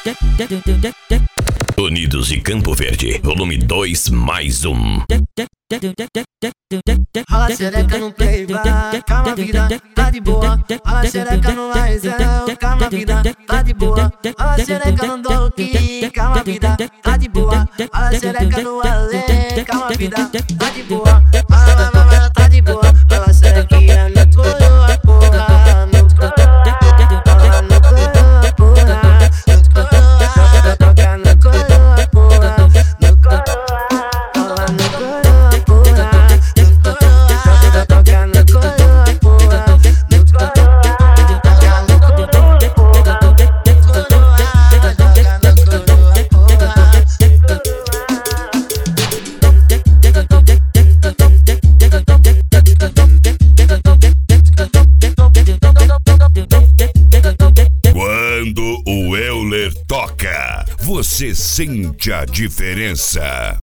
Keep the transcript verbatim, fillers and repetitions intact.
Unidos e Campo Verde, volume dois mais um. Rola xereca no playback, calma vida, tá de boa. Rola xereca no Aizão, calma vida, tá de boa. Rola xereca no Doki, calma vida, tá de boa. Rola xereca no Ale, calma vida, tá de boa. Rola mamãe, tá de boa. Rola xerequinha no coroa, porra, no coroa, no coroa, porra, no coroa, toca no coroa, porra, no coroa, rola no coroa, porra. Quando o Euler toca, você sente a diferença.